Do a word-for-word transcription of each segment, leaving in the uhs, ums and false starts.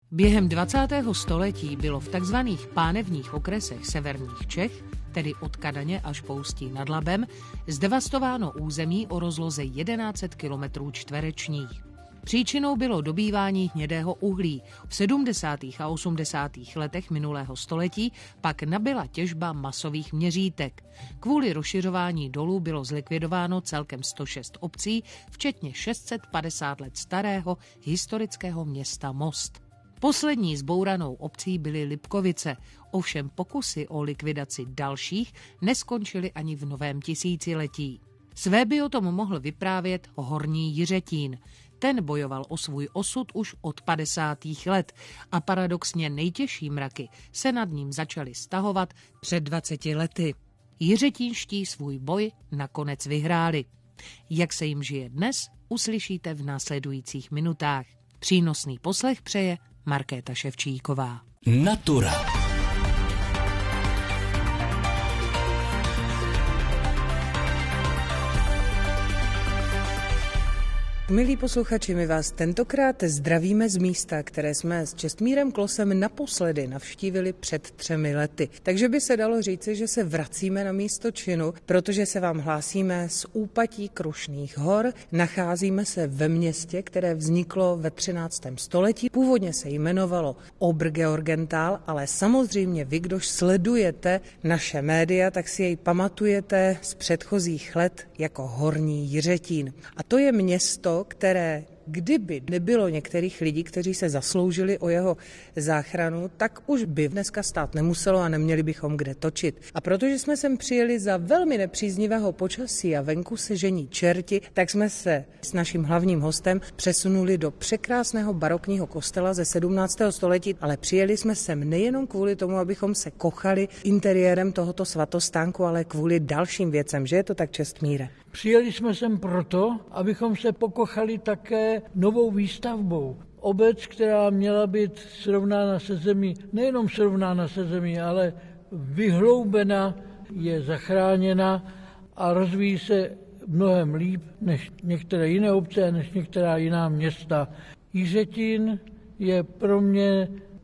Během dvacátého století bylo v takzvaných pánevních okresech severních Čech, tedy od Kadaně až po Ústí nad Labem, zdevastováno území o rozloze tisíc sto kilometrů čtverečních. Příčinou bylo dobývání hnědého uhlí. V sedmdesátých a osmdesátých letech minulého století pak nabyla těžba masových měřítek. Kvůli rozšiřování dolů bylo zlikvidováno celkem sto šest obcí, včetně šest set padesát let starého historického města Most. Poslední zbouranou obcí byly Lipkovice, ovšem pokusy o likvidaci dalších neskončily ani v novém tisíciletí. Své by o tom mohl vyprávět Horní Jiřetín. Ten bojoval o svůj osud už od padesátých let a paradoxně nejtěžší mraky se nad ním začaly stahovat před dvaceti lety. Jiřetínští svůj boj nakonec vyhráli. Jak se jim žije dnes, uslyšíte v následujících minutách. Přínosný poslech přeje Markéta Ševčíková. Natura. Milí posluchači, my vás tentokrát zdravíme z místa, které jsme s Čestmírem Klosem naposledy navštívili před třemi lety. Takže by se dalo říci, že se vracíme na místo činu, protože se vám hlásíme z úpatí Krušných hor. Nacházíme se ve městě, které vzniklo ve třináctém století. Původně se jmenovalo Obergeorgenthal, ale samozřejmě vy, kdož sledujete naše média, tak si jej pamatujete z předchozích let jako Horní Jiřetín. A to je město, které kdyby nebylo některých lidí, kteří se zasloužili o jeho záchranu, tak už by dneska stát nemuselo a neměli bychom kde točit. A protože jsme sem přijeli za velmi nepříznivého počasí a venku se žení čerti, tak jsme se s naším hlavním hostem přesunuli do překrásného barokního kostela ze sedmnáctého století, ale přijeli jsme sem nejenom kvůli tomu, abychom se kochali interiérem tohoto svatostánku, ale kvůli dalším věcem, že je to tak, Čestmíre? Přijeli jsme sem proto, abychom se pokochali také novou výstavbou. Obec, která měla být srovnána se zemí, nejenom srovnána se zemí, ale vyhloubena, je zachráněna a rozvíjí se mnohem líp než některé jiné obce, než některá jiná města. Jiřetín je pro mě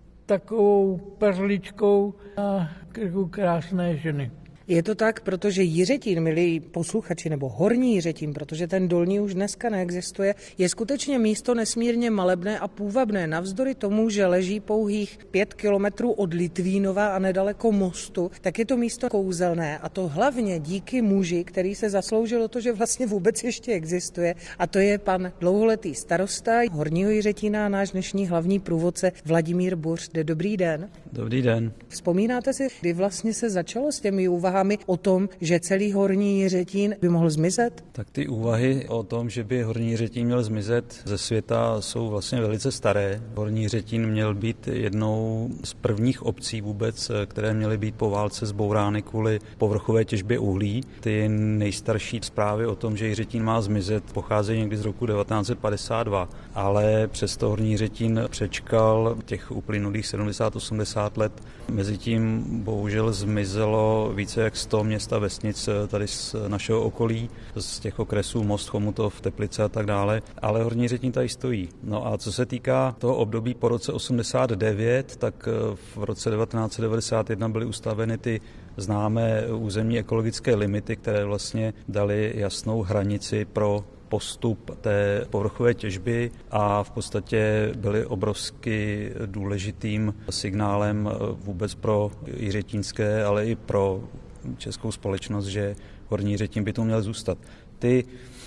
takovou perličkou na krku krásné ženy. Je to tak, protože Jiřetín, milí posluchači, nebo Horní Jiřetín, protože ten dolní už dneska neexistuje, je skutečně místo nesmírně malebné a půvabné. Navzdory tomu, že leží pouhých pět kilometrů od Litvínova a nedaleko Mostu, tak je to místo kouzelné. A to hlavně díky muži, který se zasloužil o to, že vlastně vůbec ještě existuje. A to je pan dlouholetý starosta Horního Jiřetína a náš dnešní hlavní průvodce Vladimír Buř. Dobrý den. Dobrý den. Vzpomínáte si, kdy vlastně se začalo s těmi úvahami o tom, že celý Horní Jiřetín by mohl zmizet? Tak ty úvahy o tom, že by Horní Jiřetín měl zmizet ze světa, jsou vlastně velice staré. Horní Jiřetín měl být jednou z prvních obcí vůbec, které měly být po válce zbourány kvůli povrchové těžbě uhlí. Ty nejstarší zprávy o tom, že Jiřetín má zmizet, pocházejí někdy z roku devatenáct set padesát dva, ale přesto Horní Jiřetín přečkal těch uplynulých sedmdesát osmdesát let. Mezitím bohužel zmizelo více jak sto měst a vesnic tady z našeho okolí, z těch okresů Most, Chomutov, Teplice a tak dále, ale Horní Jiřetín tady stojí. No a co se týká toho období po roce osmdesát devět, tak v roce devatenáct set devadesát jedna byly ustaveny ty známé územní ekologické limity, které vlastně dali jasnou hranici pro postup té povrchové těžby a v podstatě byly obrovsky důležitým signálem vůbec pro jiřetínské, ale i pro českou společnost, že Horní Jiřetín by to měl zůstat. Ty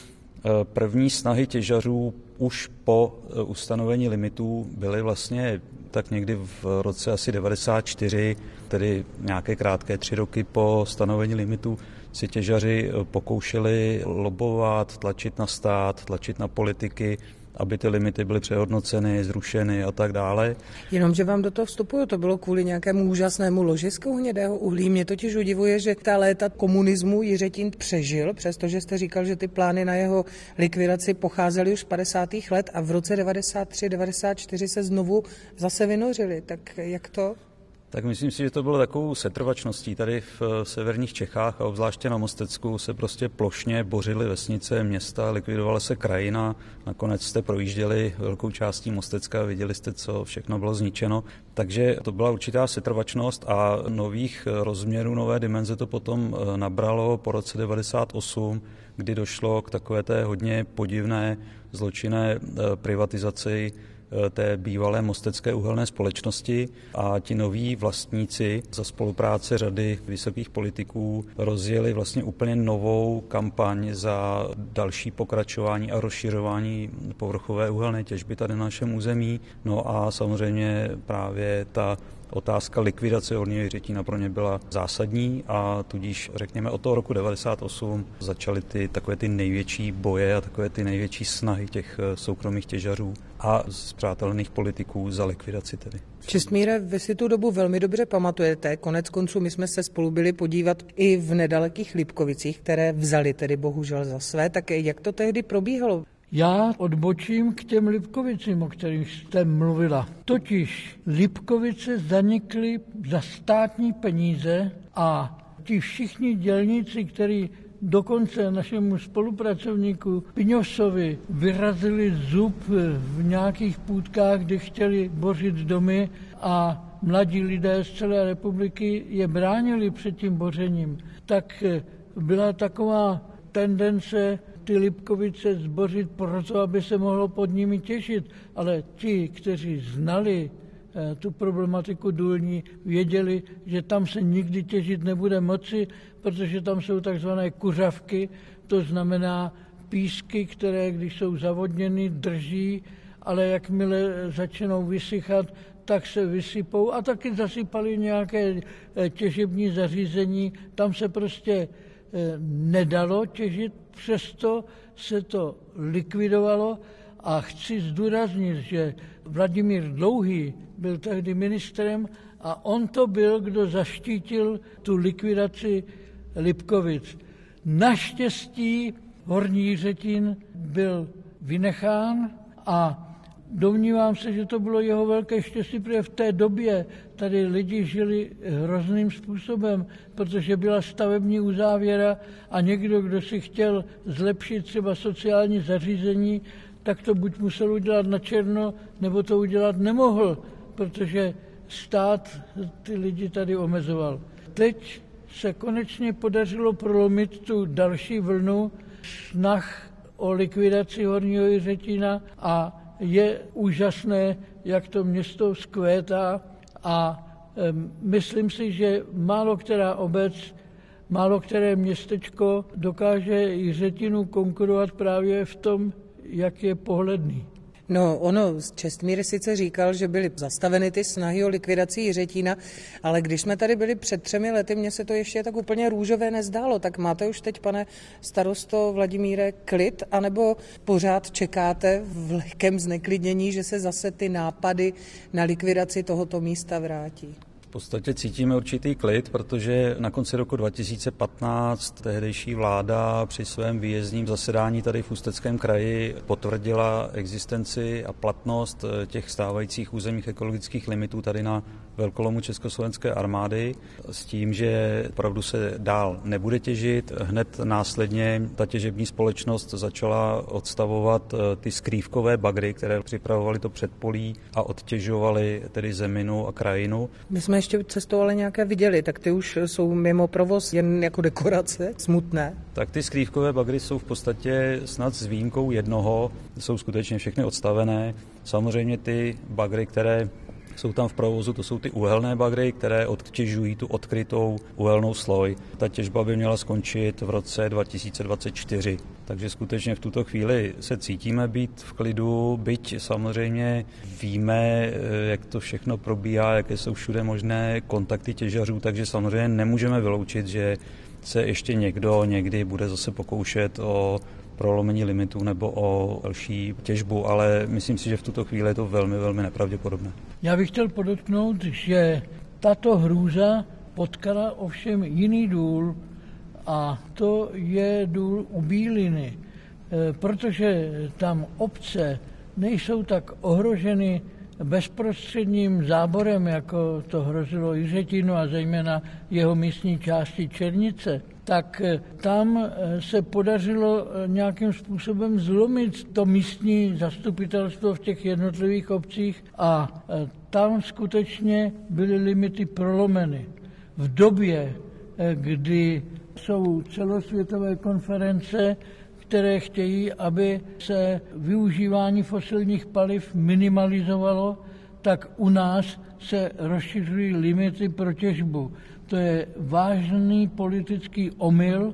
první snahy těžařů už po ustanovení limitů byly vlastně tak někdy v roce asi devadesát čtyři, tedy nějaké krátké tři roky po stanovení limitů, si těžaři pokoušeli lobovat, tlačit na stát, tlačit na politiky, aby ty limity byly přehodnoceny, zrušeny a tak dále. Jenomže vám do toho vstupuju, to bylo kvůli nějakému úžasnému ložisku hnědého uhlí. Mě totiž udivuje, že ta léta komunismu Jiřetín přežil, přestože jste říkal, že ty plány na jeho likvidaci pocházely už z padesátých let a v roce devadesát tři devadesát čtyři se znovu zase vynořily. Tak jak to? Tak myslím si, že to bylo takovou setrvačností. Tady v severních Čechách a obzvláště na Mostecku se prostě plošně bořily vesnice, města, likvidovala se krajina. Nakonec jste projížděli velkou částí Mostecka a viděli jste, co všechno bylo zničeno. Takže to byla určitá setrvačnost a nových rozměrů, nové dimenze to potom nabralo po roce devadesát osm, kdy došlo k takové té hodně podivné zločinné privatizaci té bývalé mostecké uhelné společnosti a ti noví vlastníci za spolupráce řady vysokých politiků rozjeli vlastně úplně novou kampaň za další pokračování a rozšiřování povrchové uhelné těžby tady na našem území. No a samozřejmě právě ta otázka likvidace horního Jiřetína pro ně byla zásadní a tudíž, řekněme, od toho roku devadesát osm začaly ty takové ty největší boje a takové ty největší snahy těch soukromých těžařů a spřátelených politiků za likvidaci tedy. Čestmíre, vy si tu dobu velmi dobře pamatujete. Konec konců my jsme se spolu byli podívat i v nedalekých Lipkovicích, které vzali tedy bohužel za své. Tak jak to tehdy probíhalo? Já odbočím k těm Lipkovicím, o kterých jste mluvila. Totiž Lipkovice zanikly za státní peníze a ti všichni dělníci, kteří dokonce našemu spolupracovníku Piňosovi vyrazili zub v nějakých půdkách, kdy chtěli bořit domy a mladí lidé z celé republiky je bránili před tím bořením, tak byla taková tendence ty Lipkovice zbořit proto, aby se mohlo pod nimi těžit. Ale ti, kteří znali tu problematiku důlní, věděli, že tam se nikdy těžit nebude moci, protože tam jsou takzvané kuřavky, to znamená písky, které, když jsou zavodněny, drží, ale jakmile začnou vysychat, tak se vysypou a taky zasypali nějaké těžební zařízení. Tam se prostě nedalo těžit, přesto se to likvidovalo a chci zdůraznit, že Vladimír Dlouhý byl tehdy ministrem a on to byl, kdo zaštítil tu likvidaci Lipkovic. Naštěstí horní Jiřetín byl vynechán a domnívám se, že to bylo jeho velké štěstí, protože v té době tady lidi žili hrozným způsobem, protože byla stavební uzávěra a někdo, kdo si chtěl zlepšit třeba sociální zařízení, tak to buď musel udělat na černo, nebo to udělat nemohl, protože stát ty lidi tady omezoval. Teď se konečně podařilo prolomit tu další vlnu snah o likvidaci horního Jiřetína a je úžasné, jak to město vzkvétá a e, myslím si, že málo která obec, málo které městečko dokáže Jiřetínu konkurovat právě v tom, jak je pohledný. No, ono, Čestmír sice říkal, že byly zastaveny ty snahy o likvidaci Jiřetína, ale když jsme tady byli před třemi lety, mně se to ještě tak úplně růžové nezdálo. Tak máte už teď, pane starosto Vladimíre, klid, anebo pořád čekáte v lehkém zneklidnění, že se zase ty nápady na likvidaci tohoto místa vrátí? V podstatě cítíme určitý klid, protože na konci roku dva tisíce patnáct tehdejší vláda při svém výjezdním zasedání tady v Ústeckém kraji potvrdila existenci a platnost těch stávajících územních ekologických limitů tady na velkolomu Československé armády s tím, že opravdu se dál nebude těžit. Hned následně ta těžební společnost začala odstavovat ty skrývkové bagry, které připravovaly to předpolí a odtěžovaly tedy zeminu a krajinu. My jsme ještě cestou ale nějaké viděli, tak ty už jsou mimo provoz jen jako dekorace, smutné. Tak ty skrývkové bagry jsou v podstatě snad s výjimkou jednoho, jsou skutečně všechny odstavené. Samozřejmě ty bagry, které jsou tam v provozu, to jsou ty uhelné bagry, které odtěžují tu odkrytou uhelnou sloj. Ta těžba by měla skončit v roce dva tisíce dvacet čtyři. Takže skutečně v tuto chvíli se cítíme být v klidu, byť samozřejmě víme, jak to všechno probíhá, jaké jsou všude možné kontakty těžařů, takže samozřejmě nemůžeme vyloučit, že se ještě někdo někdy bude zase pokoušet o prolomení limitů nebo o další těžbu, ale myslím si, že v tuto chvíli je to velmi, velmi nepravděpodobné. Já bych chtěl podotknout, že tato hrůza potkala ovšem jiný důl a to je důl u Bíliny, protože tam obce nejsou tak ohroženy bezprostředním záborem, jako to hrozilo Jiřetínu a zejména jeho místní části Černice, tak tam se podařilo nějakým způsobem zlomit to místní zastupitelstvo v těch jednotlivých obcích a tam skutečně byly limity prolomeny. V době, kdy jsou celosvětové konference, které chtějí, aby se využívání fosilních paliv minimalizovalo, tak u nás se rozšiřují limity pro těžbu. To je vážný politický omyl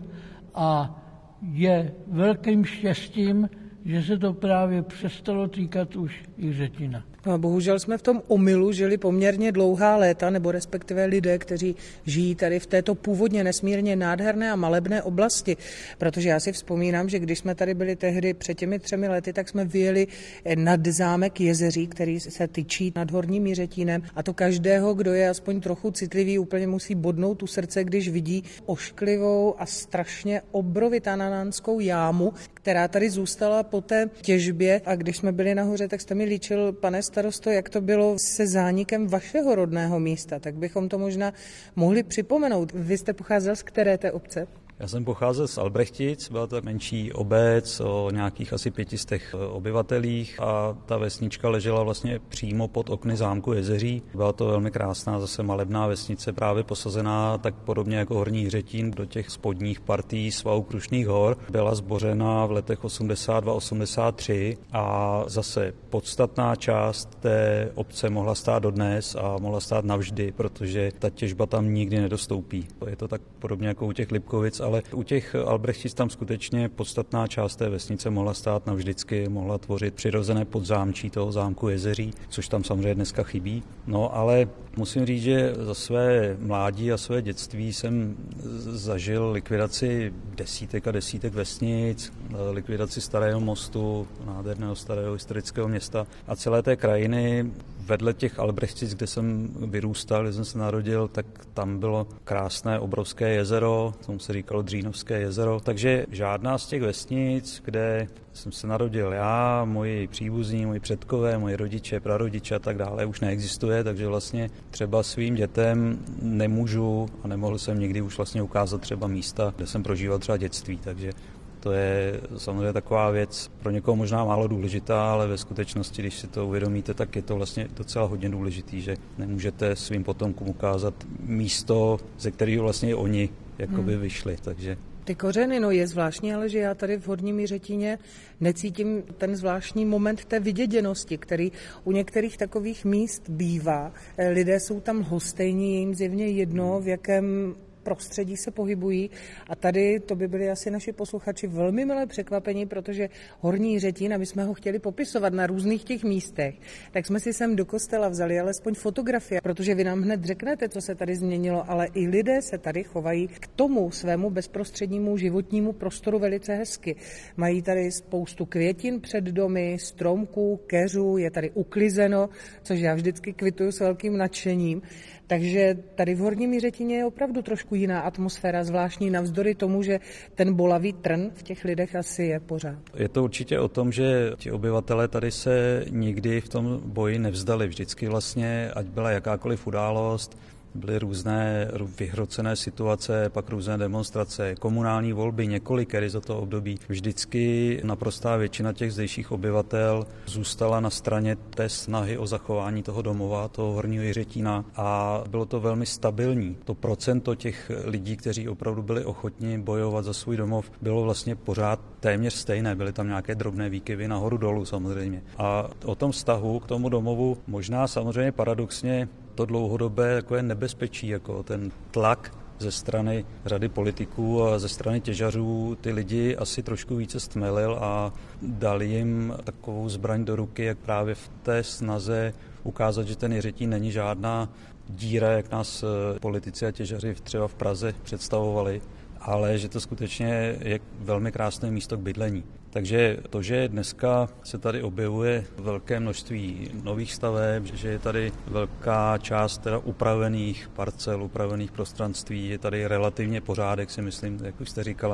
a je velkým štěstím, že se to právě přestalo týkat už Jiřetína. No, bohužel jsme v tom omylu žili poměrně dlouhá léta, nebo respektive lidé, kteří žijí tady v této původně nesmírně nádherné a malebné oblasti. Protože já si vzpomínám, že když jsme tady byli tehdy před těmi třemi lety, tak jsme vyjeli nad zámek Jezeří, který se tyčí nad Horním Jiřetínem. A to každého, kdo je aspoň trochu citlivý, úplně musí bodnout u srdce, když vidí ošklivou a strašně obrovitánanánskou jámu, která tady zůstala po té těžbě. A když jsme byli nahoře, tak jste mi líčil, pane starosto, jak to bylo se zánikem vašeho rodného místa, tak bychom to možná mohli připomenout. Vy jste pocházel z které té obce? Já jsem pocházel z Albrechtic, byla to menší obec o nějakých asi pětistech obyvatelích a ta vesnička ležela vlastně přímo pod okny zámku Jezeří. Byla to velmi krásná, zase malebná vesnice, právě posazená tak podobně jako Horní Jiřetín do těch spodních partií svahu Krušných hor. Byla zbořena v letech osmdesát dva osmdesát tři a zase podstatná část té obce mohla stát dodnes a mohla stát navždy, protože ta těžba tam nikdy nedostoupí. Je to tak podobně jako u těch Lipkovic, ale u těch Albrechtic tam skutečně podstatná část té vesnice mohla stát navždycky, mohla tvořit přirozené podzámčí toho zámku Jezeří, což tam samozřejmě dneska chybí. No ale musím říct, že za své mládí a své dětství jsem zažil likvidaci desítek a desítek vesnic, likvidaci Starého mostu, nádherného starého historického města a celé té krajiny. Vedle těch Albrechtic, kde jsem vyrůstal, kde jsem se narodil, tak tam bylo krásné obrovské jezero, tomu se říkalo Dřínovské jezero. Takže žádná z těch vesnic, kde jsem se narodil já, moji příbuzní, moji předkové, moji rodiče, prarodiče a tak dále, už neexistuje, takže vlastně třeba svým dětem nemůžu a nemohl jsem nikdy už vlastně ukázat třeba místa, kde jsem prožíval třeba dětství, takže to je samozřejmě taková věc pro někoho možná málo důležitá, ale ve skutečnosti, když si to uvědomíte, tak je to vlastně docela hodně důležitý, že nemůžete svým potomkům ukázat místo, ze kterého vlastně i oni jakoby hmm. vyšli, takže... Ty kořeny, no je zvláštní, ale že já tady v Horním Jiřetíně necítím ten zvláštní moment té vyděděnosti, který u některých takových míst bývá. Lidé jsou tam lhostejní, je jim zjevně jedno, v jakém prostředí se pohybují a tady to by byli asi naši posluchači velmi milé překvapení, protože Horní Jiřetín, aby jsme ho chtěli popisovat na různých těch místech, tak jsme si sem do kostela vzali alespoň fotografie, protože vy nám hned řeknete, co se tady změnilo, ale i lidé se tady chovají k tomu svému bezprostřednímu životnímu prostoru velice hezky. Mají tady spoustu květin před domy, stromků, keřů, je tady uklizeno, což já vždycky kvituju s velkým nadšením. Takže tady v Horním Jiřetíně je opravdu trošku jiná atmosféra, zvláštní navzdory tomu, že ten bolavý trn v těch lidech asi je pořád. Je to určitě o tom, že ti obyvatelé tady se nikdy v tom boji nevzdali. Vždycky vlastně, ať byla jakákoliv událost, byly různé vyhrocené situace, pak různé demonstrace, komunální volby, několikerý za to období. Vždycky naprostá většina těch zdejších obyvatel zůstala na straně té snahy o zachování toho domova, toho Horního Jiřetína a bylo to velmi stabilní. To procento těch lidí, kteří opravdu byli ochotni bojovat za svůj domov, bylo vlastně pořád téměř stejné. Byly tam nějaké drobné výkyvy nahoru dolů samozřejmě. A o tom vztahu k tomu domovu možná samozřejmě paradoxně to dlouhodobé takové nebezpečí, jako ten tlak ze strany řady politiků a ze strany těžařů ty lidi asi trošku více stmelil a dali jim takovou zbraň do ruky, jak právě v té snaze ukázat, že ten Jiřetín není žádná díra, jak nás politici a těžaři třeba v Praze představovali, ale že to skutečně je velmi krásné místo k bydlení. Takže to, že dneska se tady objevuje velké množství nových staveb, že je tady velká část teda upravených parcel, upravených prostranství, je tady relativně pořádek, si myslím, jak už jste říkala,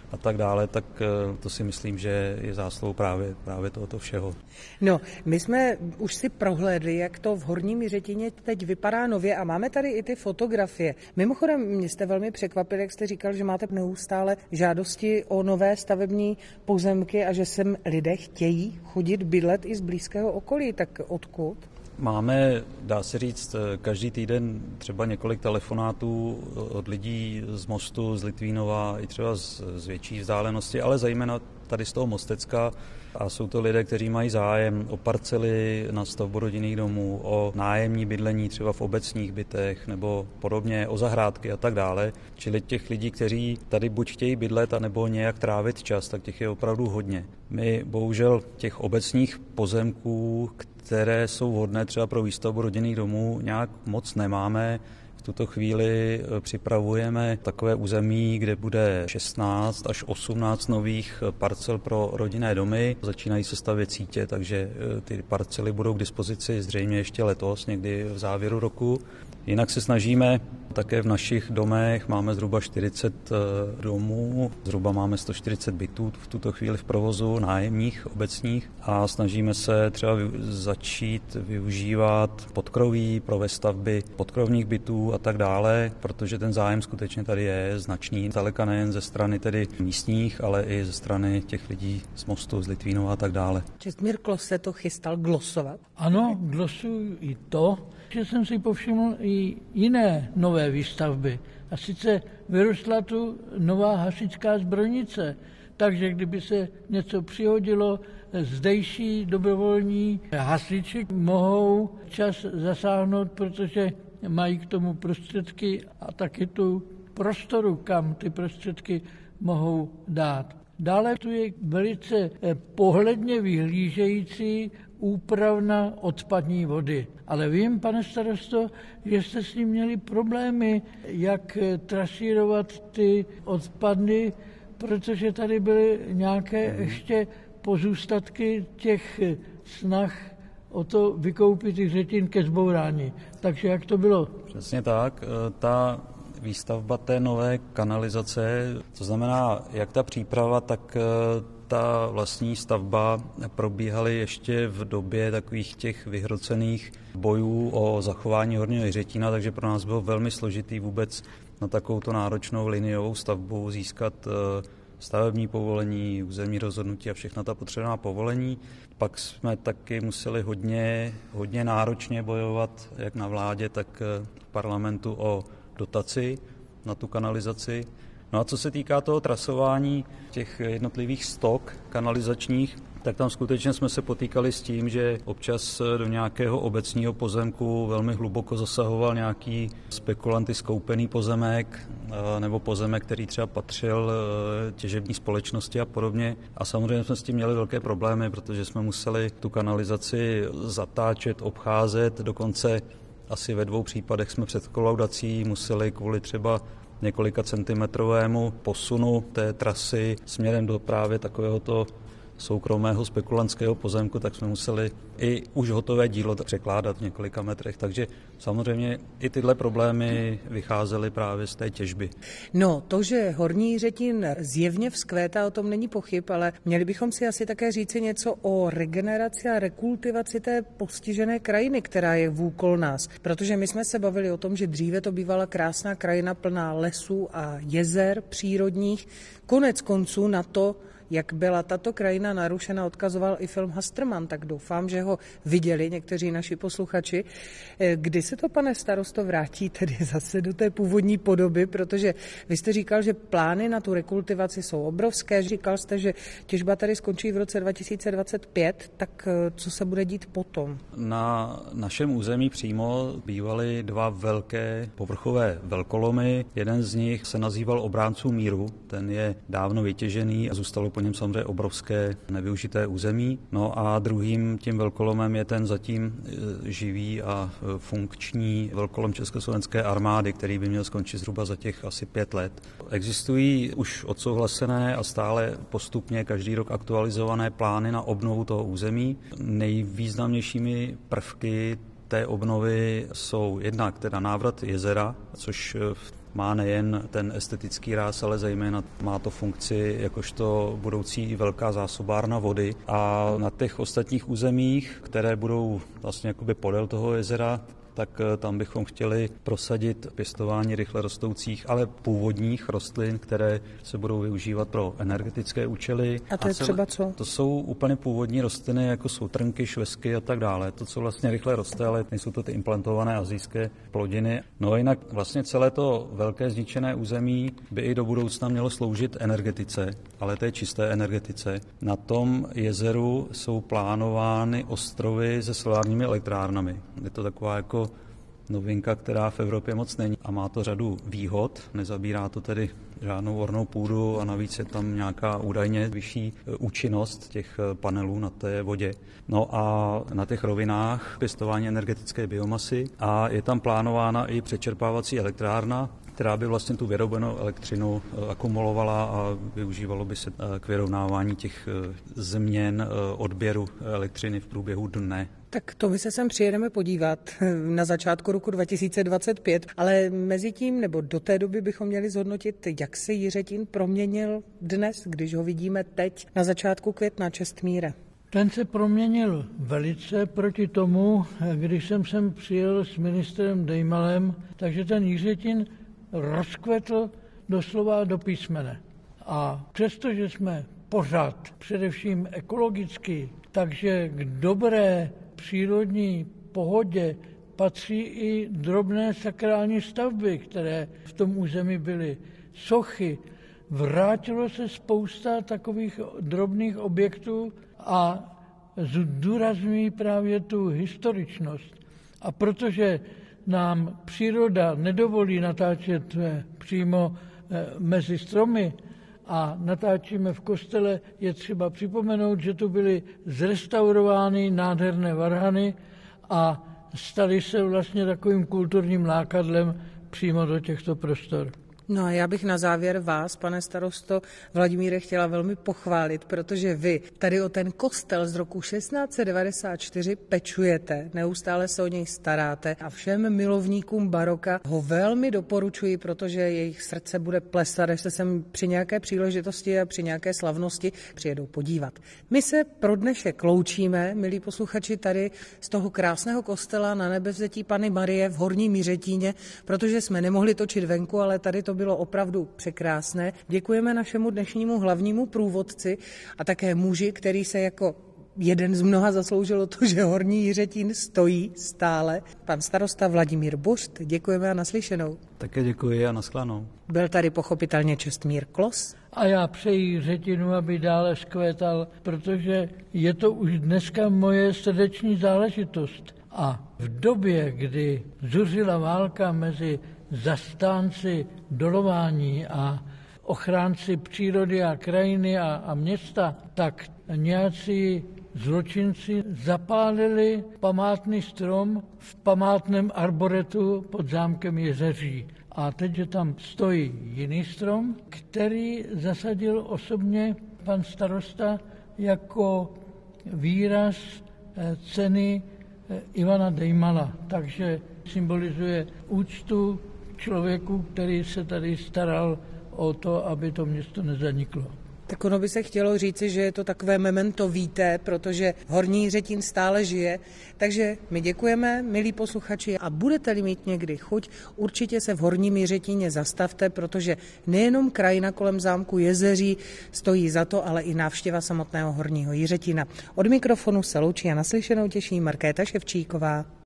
a tak dále, tak to si myslím, že je zásluhou právě, právě tohoto všeho. No, my jsme už si prohlédli, jak to v Horním Jiřetíně teď vypadá nově a máme tady i ty fotografie. Mimochodem, mě jste velmi překvapil, jak jste říkal, že máte neustále žádosti o nové stavební pozemky a že sem lidé chtějí chodit bydlet i z blízkého okolí, tak odkud? Máme, dá se říct, každý týden třeba několik telefonátů od lidí z Mostu, z Litvínova, i třeba z, z větší vzdálenosti, ale zejména tady z toho Mostecka. A jsou to lidé, kteří mají zájem o parcely na stavbu rodinných domů, o nájemní bydlení třeba v obecních bytech nebo podobně, o zahrádky a tak dále. Čili těch lidí, kteří tady buď chtějí bydlet, anebo nějak trávit čas, tak těch je opravdu hodně. My bohužel těch obecních pozemků, které jsou vhodné třeba pro výstavbu rodinných domů, nějak moc nemáme. V tuto chvíli připravujeme takové území, kde bude šestnáct až osmnáct nových parcel pro rodinné domy. Začínají se stavět sítě, takže ty parcely budou k dispozici zřejmě ještě letos, někdy v závěru roku. Jinak se snažíme také v našich domech, máme zhruba čtyřicet domů, zhruba máme sto čtyřicet bytů v tuto chvíli v provozu, nájemních, obecních a snažíme se třeba začít využívat podkroví pro vestavby podkrovních bytů a tak dále, protože ten zájem skutečně tady je značný, daleka nejen ze strany tedy místních, ale i ze strany těch lidí z Mostu, z Litvínova a tak dále. Čestmír Klos se to chystal glosovat? Ano, glosuju i to, že jsem si povšiml i jiné nové výstavby. A sice vyrostla tu nová hasičská zbrojnice, takže kdyby se něco přihodilo, zdejší dobrovolní hasiči mohou čas zasáhnout, protože mají k tomu prostředky a taky tu prostoru, kam ty prostředky mohou dát. Dále tu je velice pohledně vyhlížející úpravna odpadní vody. Ale vím, pane starosto, že jste s ním měli problémy, jak trasírovat ty odpady, protože tady byly nějaké ještě pozůstatky těch snah o to vykoupit Jiřetín ke zbourání. Takže jak to bylo? Přesně tak. Ta výstavba té nové kanalizace, to znamená, jak ta příprava, tak ta vlastní stavba probíhaly ještě v době takových těch vyhrocených bojů o zachování Horního Jiřetína, takže pro nás bylo velmi složitý vůbec na takovouto náročnou liniovou stavbu získat stavební povolení, územní rozhodnutí a všechna ta potřebná povolení. Pak jsme taky museli hodně, hodně náročně bojovat jak na vládě, tak v parlamentu o dotaci na tu kanalizaci. No a co se týká toho trasování těch jednotlivých stok kanalizačních, tak tam skutečně jsme se potýkali s tím, že občas do nějakého obecního pozemku velmi hluboko zasahoval nějaký spekulanty skoupený pozemek nebo pozemek, který třeba patřil těžební společnosti a podobně. A samozřejmě jsme s tím měli velké problémy, protože jsme museli tu kanalizaci zatáčet, obcházet, dokonce asi ve dvou případech jsme před kolaudací museli kvůli třeba několika centimetrovému posunu té trasy směrem do právě takovéhoto soukromého spekulantského pozemku, tak jsme museli i už hotové dílo překládat v několika metrech. Takže samozřejmě i tyhle problémy vycházely právě z té těžby. No, to, že Horní Jiřetín zjevně vzkvétá, o tom není pochyb, ale měli bychom si asi také říci něco o regeneraci a rekultivaci té postižené krajiny, která je vůkol nás. Protože my jsme se bavili o tom, že dříve to bývala krásná krajina plná lesů a jezer přírodních. Konec konců na to, jak byla tato krajina narušena, odkazoval i film Hastrman, tak doufám, že ho viděli někteří naši posluchači. Kdy se to, pane starosto, vrátí tedy zase do té původní podoby, protože vy jste říkal, že plány na tu rekultivaci jsou obrovské, říkal jste, že těžba tady skončí v roce dva tisíce dvacet pět, tak co se bude dít potom? Na našem území přímo bývaly dva velké povrchové velkolomy. Jeden z nich se nazýval Obránců míru, ten je dávno vytěžený a zůstalo po něm samozřejmě obrovské nevyužité území. No a druhým tím velkolomem je ten zatím živý a funkční velkolom Československé armády, který by měl skončit zhruba za těch asi pět let. Existují už odsouhlasené a stále postupně každý rok aktualizované plány na obnovu toho území. Nejvýznamnějšími prvky té obnovy jsou jednak teda návrat jezera, což v má nejen ten estetický ráz, ale zejména má to funkci jakožto budoucí velká zásobárna vody. A na těch ostatních územích, které budou vlastně jakoby podél toho jezera, tak tam bychom chtěli prosadit pěstování rychle rostoucích, ale původních rostlin, které se budou využívat pro energetické účely. A to je a třeba co? To jsou úplně původní rostliny, jako jsou trnky, švestky a tak dále. To, co vlastně rychle roste, ale nejsou to ty implantované asijské plodiny. No a jinak vlastně celé to velké zničené území by i do budoucna mělo sloužit energetice, ale té čisté energetice. Na tom jezeru jsou plánovány ostrovy se solárními elektrárnami. Je to taková jako novinka, která v Evropě moc není a má to řadu výhod, nezabírá to tedy žádnou ornou půdu a navíc je tam nějaká údajně vyšší účinnost těch panelů na té vodě. No a na těch rovinách pěstování energetické biomasy a je tam plánována i přečerpávací elektrárna, která by vlastně tu vyrobenou elektřinu akumulovala a využívalo by se k vyrovnávání těch změn odběru elektřiny v průběhu dne. Tak to my se sem přijedeme podívat na začátku roku dva tisíce dvacet pět, ale mezi tím nebo do té doby bychom měli zhodnotit, jak se Jiřetín proměnil dnes, když ho vidíme teď na začátku května. Čestmíre. Ten se proměnil velice proti tomu, když jsem sem přijel s ministrem Dejmalem, takže ten Jiřetín rozkvetl doslova do písmene. A přestože jsme pořád, především ekologicky, takže k dobré přírodní pohodě patří i drobné sakrální stavby, které v tom území byly. Sochy. Vrátilo se spousta takových drobných objektů a zdůrazňují právě tu historičnost. A protože nám příroda nedovolí natáčet přímo mezi stromy a natáčíme v kostele, je třeba připomenout, že tu byly zrestaurovány nádherné varhany a staly se vlastně takovým kulturním lákadlem přímo do těchto prostor. No a já bych na závěr vás, pane starosto Vladimíre, chtěla velmi pochválit, protože vy tady o ten kostel z roku šestnáct set devadesát čtyři pečujete, neustále se o něj staráte a všem milovníkům baroka ho velmi doporučuji, protože jejich srdce bude plesat, až se sem při nějaké příležitosti a při nějaké slavnosti přijedou podívat. My se pro dnešek loučíme, milí posluchači, tady z toho krásného kostela na Nebevzetí Panny Marie v Horním Jiřetíně, protože jsme nemohli točit venku, ale tady to bylo opravdu překrásné. Děkujeme našemu dnešnímu hlavnímu průvodci a také muži, který se jako jeden z mnoha zasloužil o to, že Horní Jiřetín stojí stále. Pan starosta Vladimír Buřt, děkujeme a naslyšenou. Také děkuji a nashledanou. Byl tady pochopitelně Čestmír Klos. A já přeji Jiřetínu, aby dále zkvétal, protože je to už dneska moje srdeční záležitost. A v době, kdy zuřila válka mezi zastánci dolování a ochránci přírody a krajiny a, a města, tak nějací zločinci zapálili památný strom v památném arboretu pod zámkem Jezeří. A teď, že tam stojí jiný strom, který zasadil osobně pan starosta jako výraz ceny Ivana Dejmala. Takže symbolizuje úctu člověku, který se tady staral o to, aby to město nezaniklo. Tak ono by se chtělo říci, že je to takové memento vitae, protože Horní Jiřetín stále žije. Takže my děkujeme, milí posluchači, a budete-li mít někdy chuť, určitě se v Horním Jiřetíně zastavte, protože nejenom krajina kolem zámku Jezeří stojí za to, ale i návštěva samotného Horního Jiřetína. Od mikrofonu se loučí a naslyšenou těší Markéta Ševčíková.